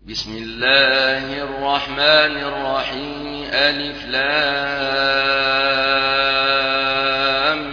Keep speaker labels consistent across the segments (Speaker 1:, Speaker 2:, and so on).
Speaker 1: بسم الله الرحمن الرحيم. ألف لام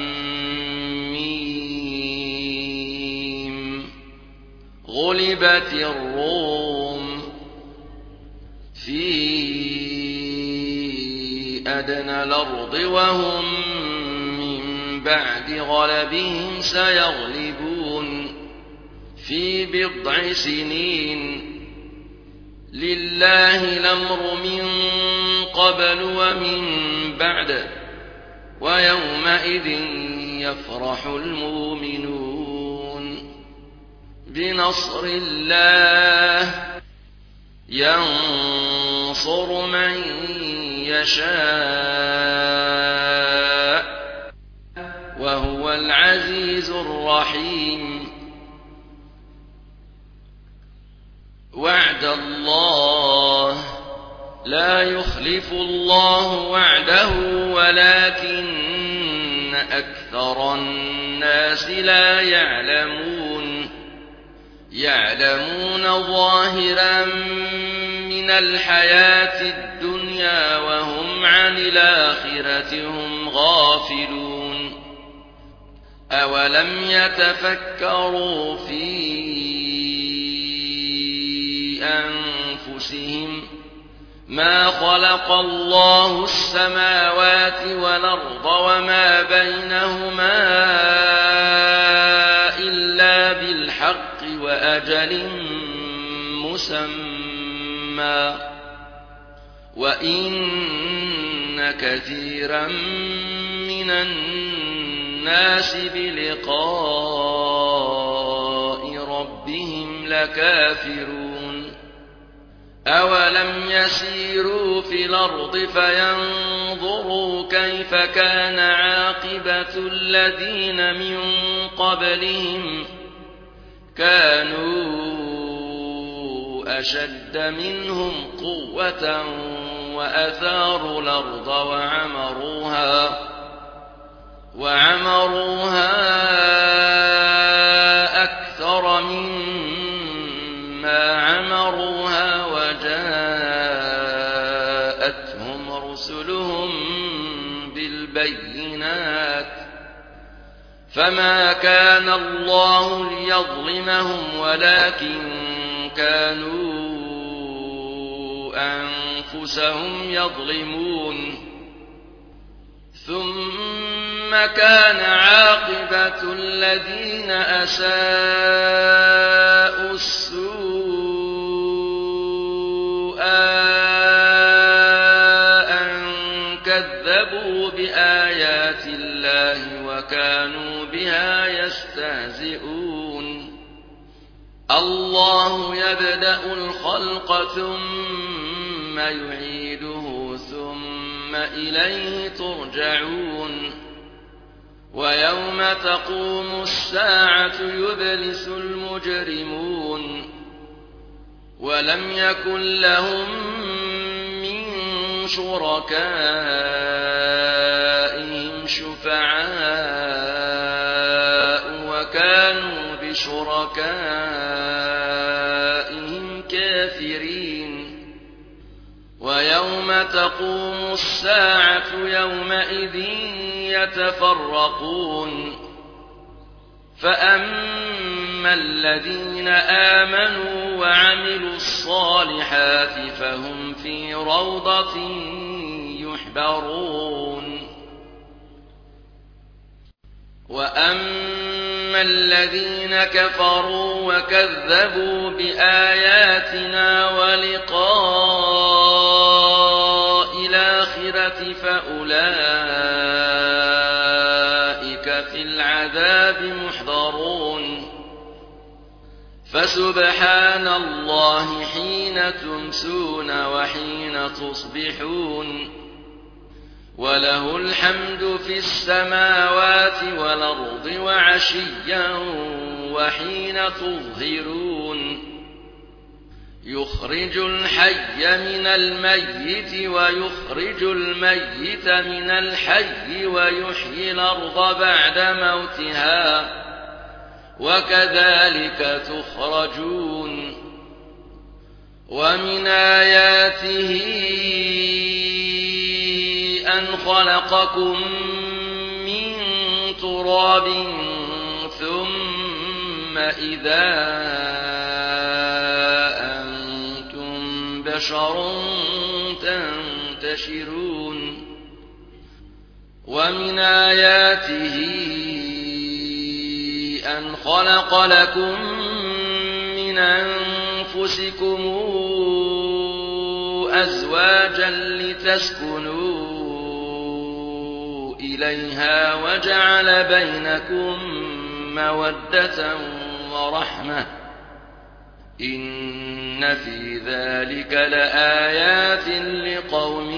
Speaker 1: ميم. غلبت الروم في أدنى الأرض وهم من بعد غلبهم سيغلبون في بضع سنين. لله الأمر من قبل ومن بعد ويومئذ يفرح المؤمنون بنصر الله ينصر من يشاء وهو العزيز الرحيم. وعد الله لا يخلف الله وعده ولكن أكثر الناس لا يعلمون ظاهرا من الحياة الدنيا وهم عن الآخرة هم غافلون. أولم يتفكروا في أنفسهم ما خلق الله السماوات والأرض وما بينهما إلا بالحق وأجل مسمى وإن كثيرا من الناس بلقاء ربهم لكافرون. أولم يسيروا في الأرض فينظروا كيف كان عاقبة الذين من قبلهم كانوا أشد منهم قوة وأثاروا الأرض وعمروها أكثر مما عمروها وجاءتهم رسلهم بالبينات فما كان الله ليظلمهم ولكن كانوا أنفسهم يظلمون. ثم كان عاقبة الذين أساءوا السوء أن كذبوا بآيات الله وكانوا بها يستهزئون. الله يبدأ الخلق ثم يعيده ثم إليه ترجعون. ويوم تقوم الساعة يبلس المجرمون ولم يكن لهم من شركائهم شفعاء وكانوا بشركائهم كافرين. ويوم تقوم الساعة يومئذ يتفرقون فأما الذين آمنوا وعملوا الصالحات فهم في روضة يحبرون. وأما الذين كفروا وكذبوا بآياتنا ولقاء الآخرة فأولئك في العذاب محضرون. فسبحان الله حين تمسون وحين تصبحون وله الحمد في السماوات والأرض وعشيا وحين تظهرون. يخرج الحي من الميت ويخرج الميت من الحي ويحيي الأرض بعد موتها وكذلك تخرجون. ومن آياته أن خلقكم من تراب ثم إذا أنتم بشر تنتشرون ومن آياته أن خلق لكم من أنفسكم أزواجا لتسكنوا إليها وجعل بينكم مودة ورحمة إن في ذلك لآيات لقوم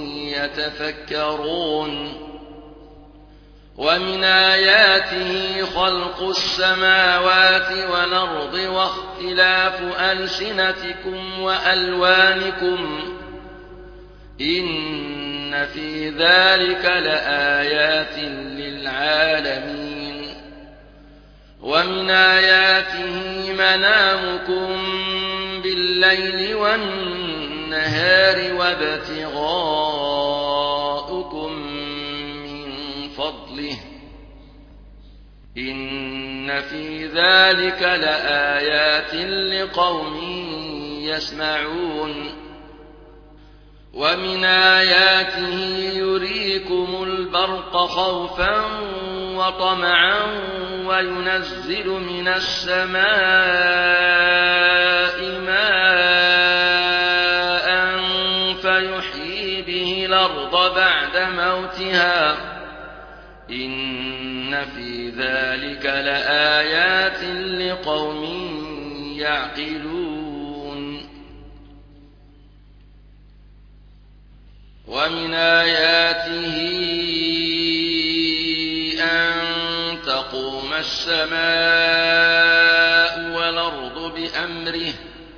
Speaker 1: يتفكرون ومن آياته خلق السماوات والأرض واختلاف ألسنتكم وألوانكم إن في ذلك لآيات للعالمين ومن آياته منامكم بالليل والنهار وابتغاؤكم من فضله إن في ذلك لآيات لقوم يسمعون ومن آياته يريكم البرق خوفا وطمعا وينزل من السماء ماء فيحيي به الأرض بعد موتها إن في ذلك لآيات لقوم يعقلون ومن آياته أن تقوم السماء والأرض بأمره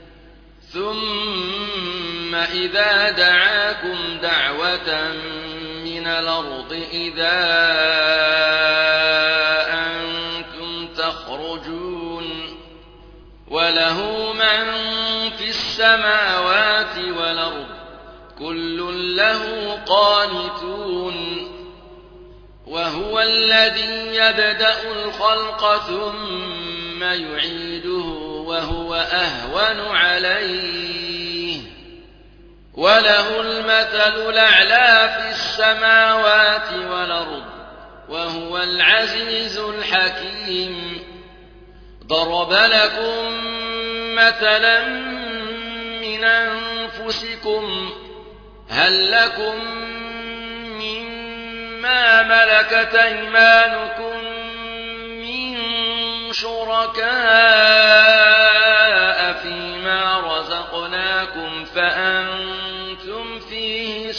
Speaker 1: ثم إذا دعاكم دعوة من الأرض إذا أنتم تخرجون وله من في السماوات والأرض كل له قانتون وهو الذي يبدأ الخلق ثم يعيده وهو أهون عليه وله المثل الأعلى في السماوات والأرض وهو العزيز الحكيم ضرب لكم مثلا من أنفسكم هل لكم مما ملكت أيمانكم من شركاء فيما رزقناكم فأنتم فيه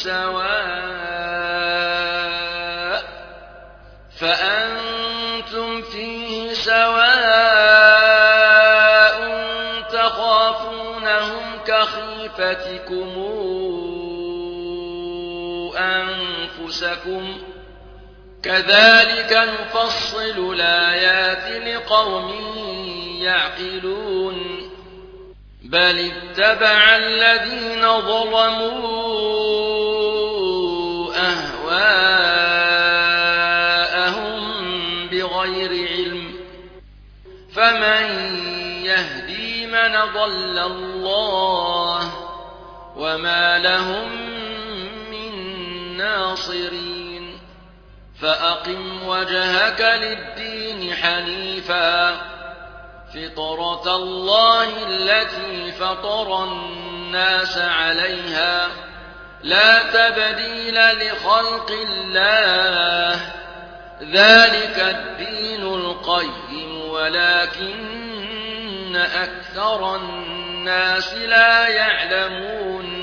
Speaker 1: سواء تخافونهم كخيفتكم أنفسكم كذلك نفصل الآيات لقوم يعقلون بل اتبع الذين ظلموا أهواءهم بغير علم فمن يهدي من ضل الله وما لهم من ناصرين فأقم وجهك للدين حنيفا فطرة الله التي فطر الناس عليها لا تبديل لخلق الله ذلك الدين القيم ولكن أكثر الناس لا يعلمون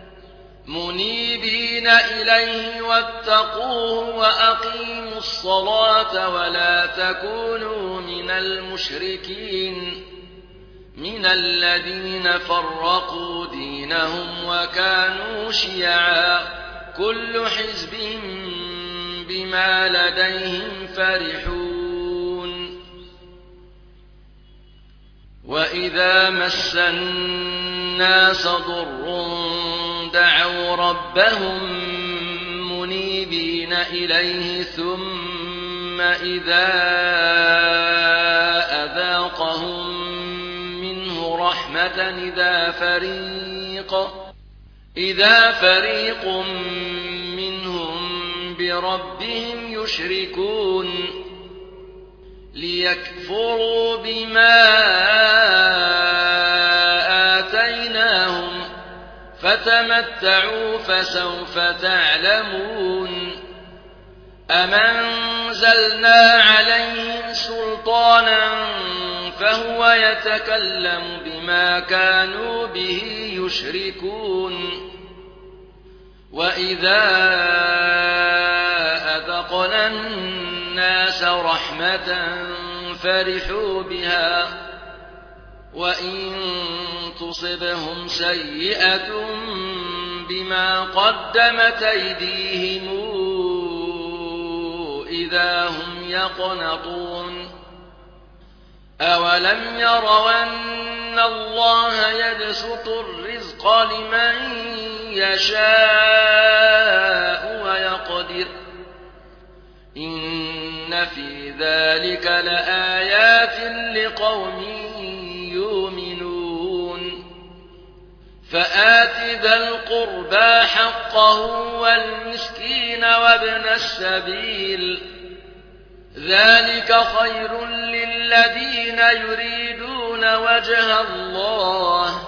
Speaker 1: منيبين إليه واتقوه وأقيموا الصلاة ولا تكونوا من المشركين من الذين فرقوا دينهم وكانوا شيعا كل حزب بما لديهم فرحون وإذا مس الناس ضر دعوا ربهم منيبين إليه ثم إذا أذاقهم منه رحمة إذا فريق منهم بربهم يشركون ليكفروا بما آتيناهم فتمتعوا فسوف تعلمون أم أنزلنا عليهم سلطانا فهو يتكلم بما كانوا به يشركون وإذا أذقنا الناس رحمة فرحوا بها وإن تصبهم سيئة بما قدمت أيديهم إذا هم يقنطون أولم يروا أن الله يبسط الرزق لمن يشاء ويقدر إن في ذلك لآيات لقوم يؤمنون فآت ذا القربى حقه والمسكين وابن السبيل ذلك خير للذين يريدون وجه الله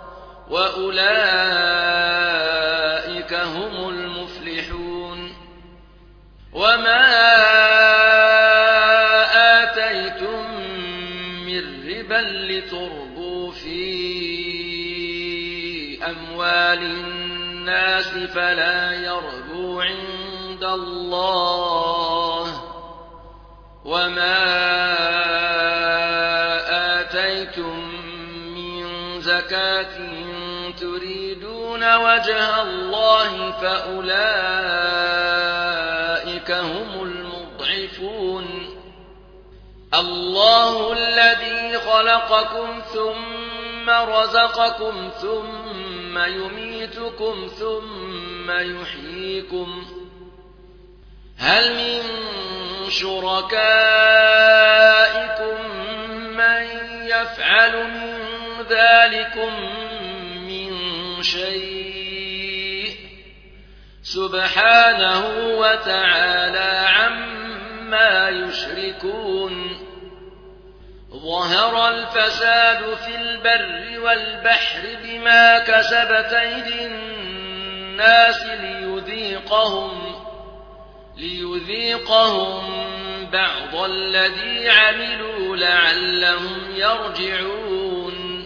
Speaker 1: وأولئك هم المفلحون وما آتيتم من ربا لتربوا في أموال الناس فلا يربو عند الله وما آتيتم من زكاة تريدون وجه الله فأولئك هم المضعفون الله الذي خلقكم ثم رزقكم ثم يميتكم ثم يحييكم هل من شركائكم من يفعل من ذلكم من شيء سبحانه وتعالى عما يشركون ظهر الفساد في البر والبحر بما كسبت أيدي الناس ليذيقهم بعض الذي عملوا لعلهم يرجعون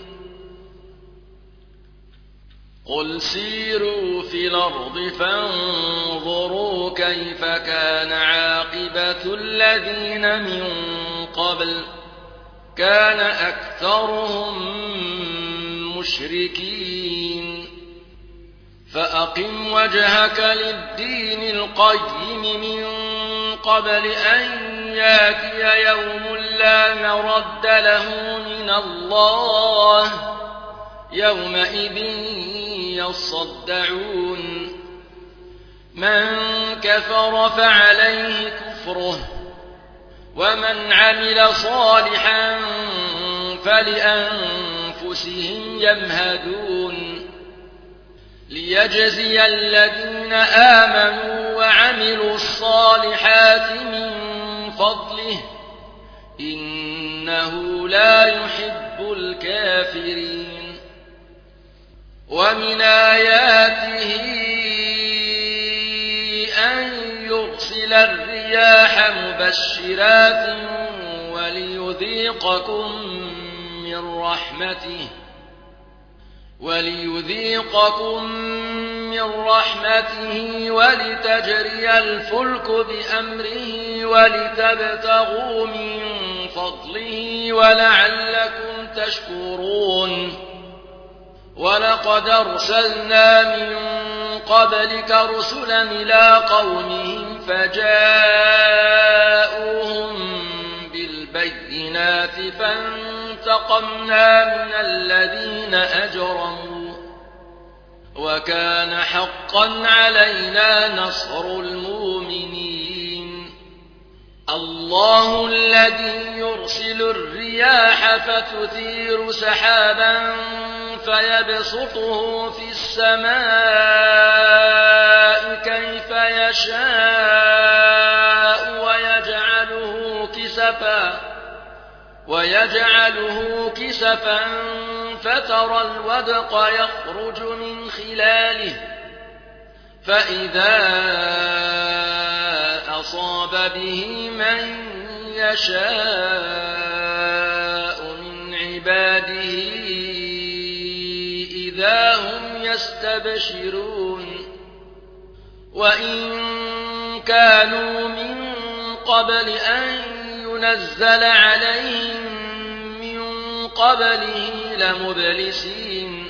Speaker 1: قل سيروا في الأرض فانظروا كيف كان عاقبة الذين من قبل كان أكثرهم مشركين فأقم وجهك للدين القيم من قبل أن ياتي يوم لا مرد له من الله يومئذ يصدعون من كفر فعليه كفره ومن عمل صالحا فلأنفسهم يمهدون ليجزي الذين آمنوا وعملوا الصالحات من فضله إنه لا يحب الكافرين ومن آياته أن يرسل الرياح مبشرات وليذيقكم من رحمته ولتجري الفلك بأمره ولتبتغوا من فضله ولعلكم تشكرون ولقد أرسلنا من قبلك رسلا إلى قومهم فجاءوهم بالبينات فانتقمنا انتقمنا من الذين أجرموا وكان حقا علينا نصر المؤمنين الله الذي يرسل الرياح فتثير سحابا فيبسطه في السماء كيف يشاء ويجعله كسفا فترى الودق يخرج من خلاله فإذا أصاب به من يشاء من عباده إذا هم يستبشرون وإن كانوا من قبل أن ينزل عليهم من قبله لمبلسين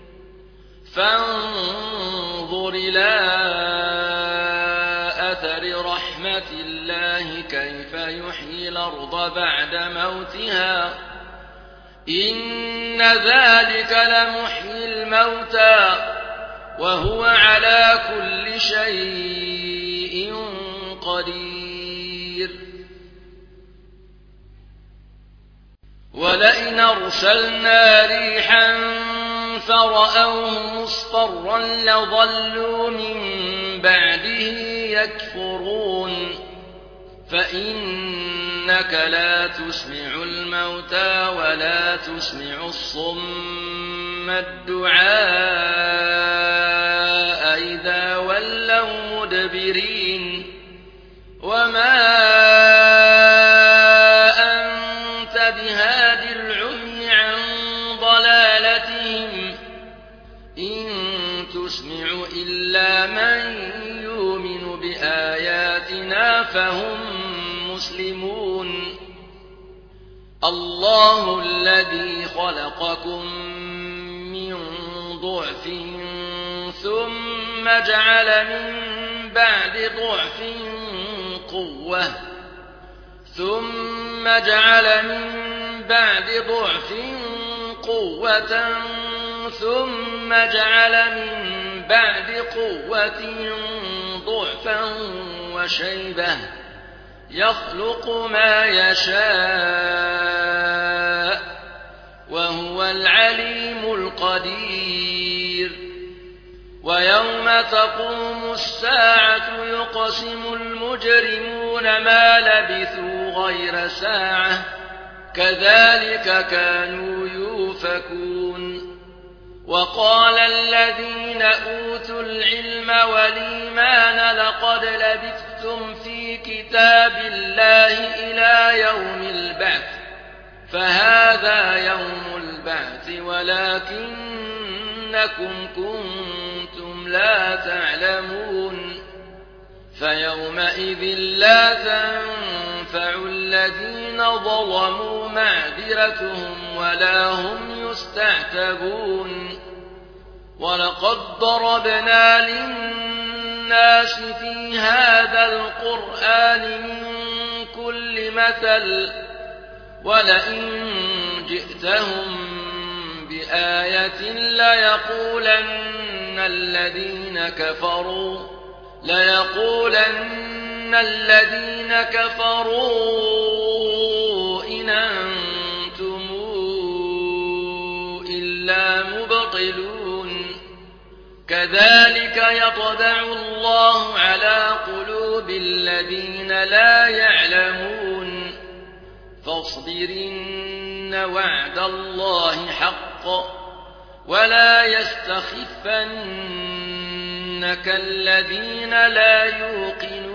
Speaker 1: فانظر إلى أثر رحمة الله كيف يحيي الأرض بعد موتها إن ذلك لمحيي الموتى وهو على كل شيء قدير ولئن أرسلنا ريحا فرأوه مصفرا لظلوا من بعده يكفرون فإنك لا تسمع الموتى ولا تسمع الصم الدعاء إذا ولوا مدبرين وما أنت بهاد العمي عن ضلالتهم إن تسمع إلا من يؤمن بآياتنا فهم مسلمون الله الذي خلقكم من ضعف ثم جعل من بعد ضعف قوة ثم جعل من بعد ضعف قوة ثم جعل من بعد قوة ضعفا وشيبة يخلق ما يشاء وهو العليم القدير ويوم تقوم الساعة يقسم المجرمون ما لبثوا غير ساعة كذلك كانوا يؤفكون وقال الذين أوتوا العلم والإيمان لقد لبثتم في كتاب الله إلى يوم البعث فهذا يوم البعث ولكنكم كنتم لا تعلمون فيومئذ لا تنفع الذين ظلموا معذرتهم ولا هم يستعتبون ولقد ضربنا للناس في هذا القرآن من كل مثل ولئن جئتهم بآية ليقولن الذين كفروا إن أنتم إلا مبطلون كذلك يطبع الله على قلوب الذين لا يعلمون فاصبرن وعد الله حق ولا يستخفنك الذين لا يوقنون